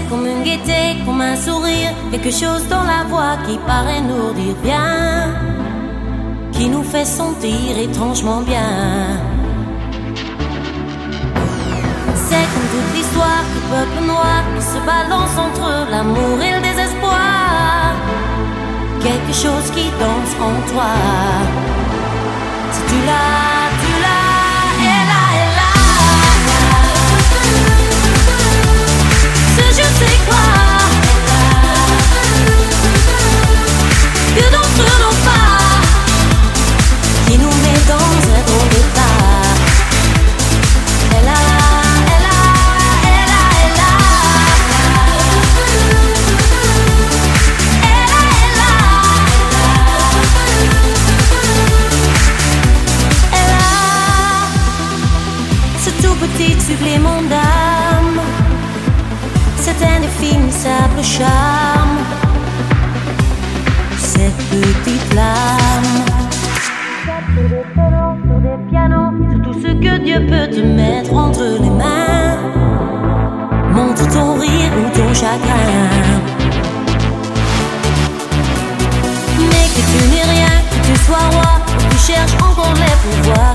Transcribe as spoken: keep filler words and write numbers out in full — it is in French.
comme une gaieté, comme un sourire, quelque chose dans la voix qui paraît nous dire bien, qui nous fait sentir étrangement bien. C'est comme toute l'histoire du peuple noir qui se balance entre l'amour et le désespoir. Quelque chose qui danse en toi. Si tu l'as, tu l'as, elle a, elle a. Ce je sais quoi que d'entre nos pas qui nous met dans un drôle d'état. Elle a, elle a, elle a, elle a. Elle a, elle a. Elle a ce tout petit supplément d'âme, cet indéfinissable charme, cette petite flamme. Sur des violons, sur des pianos, sur tout ce que Dieu peut te mettre entre les mains. Montre ton rire ou ton chagrin, mais que tu n'es rien, que tu sois roi, que tu cherches encore les pouvoirs